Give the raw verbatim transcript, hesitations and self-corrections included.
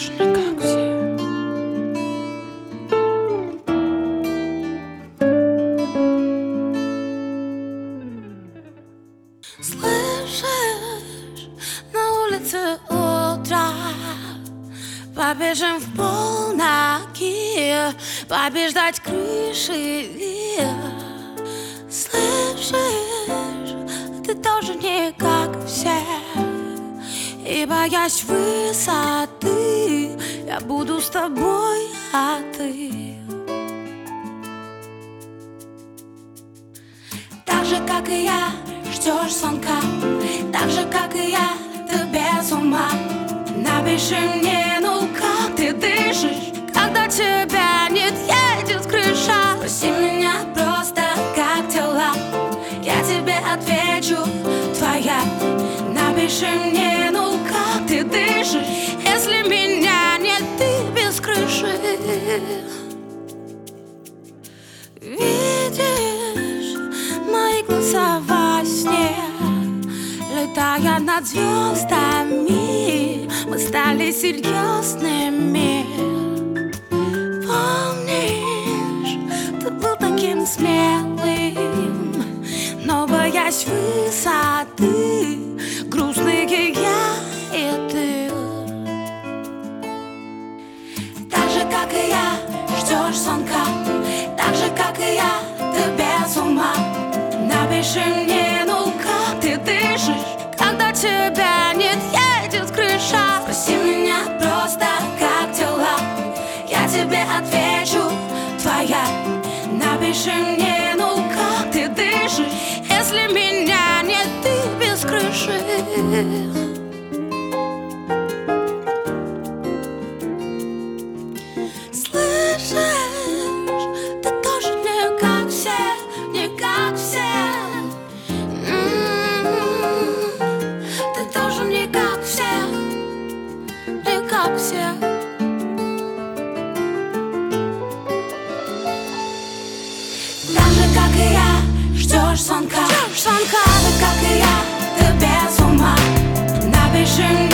тоже не как все. Слышишь, на улице утро, побежим в пол ноги, побеждать крыши. Слышишь, ты тоже не как все, и боясь высоты, я буду с тобой, а ты так же, как и я, ждешь звонка, так же, как и я, ты без ума. Напиши мне, ну как ты дышишь, когда тебя нет, едет крыша. Спроси меня просто, как дела, я тебе отвечу, твоя. Напиши мне, ну как ты дышишь, если меня нет, ты без крыши. Видишь мои глаза во сне, летая над звездами, мы стали серьезными. Помнишь, ты был таким смелым, но боясь высоты, грустные я и ты. Так же, как и я, ждешь звонка, так же, как и я, ты без ума. Напиши мне, ну как ты дышишь, когда тебя нет, едет крыша. Спроси меня просто, как дела, я тебе отвечу, твоя. Напиши мне, ну как ты дышишь, если меня нет, ты без крыши. Как все. Так же, как и я, ждешь звонка, ждешь звонка, так, как и я, ты без ума. Напиши мне.